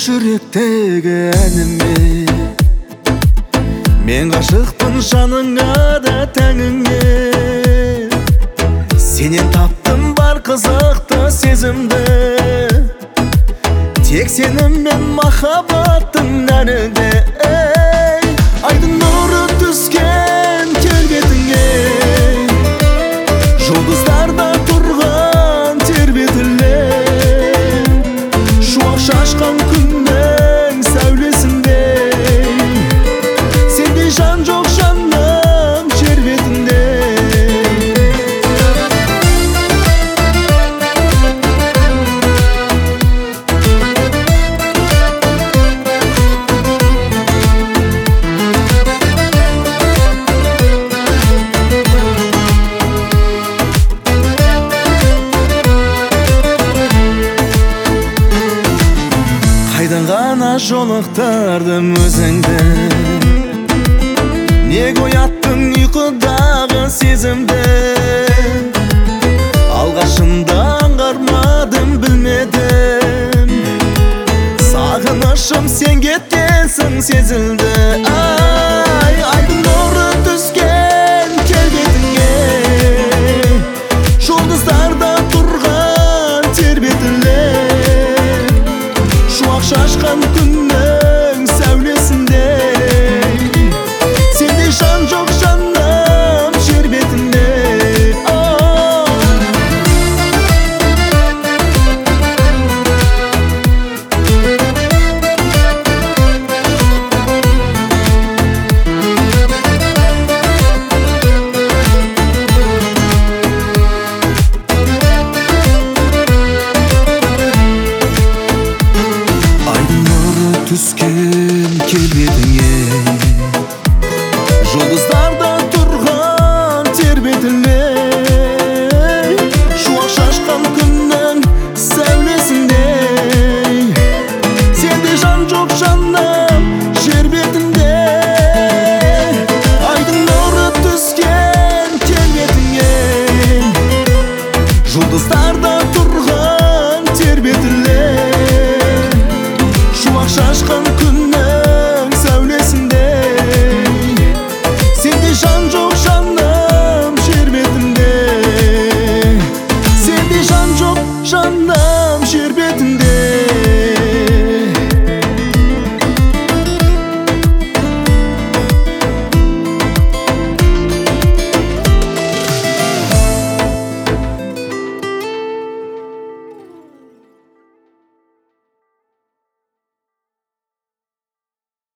жүректегі әніме. Мен ғашықпын жаныңа да тәніңе. Сенен таптым бар қызықты сезімді, тек сенім мен махаббаттың нәрінде. Айдың нұры түскен келбетіңе, жұлдыздарда тұрған тербетіле, шуақ шашқан күннің сәулесіндей, сендей жан жоқ жаным жер бетінде. Қайдан ғана жолықтырдым өзіңді, неге ояттың ұйқыдағы сезімді. Алғашында аңғармадым, білмедім, сағынышым сен кеткенсің сезілді. Айдың нұры түскен келбетіңе, жұлдыздарда тұрған тербетіле, шашқан күннің сәулесінде, сендей жан жоқ жаным жер бетінде. Түскен келбетіңе, жұлдыздарда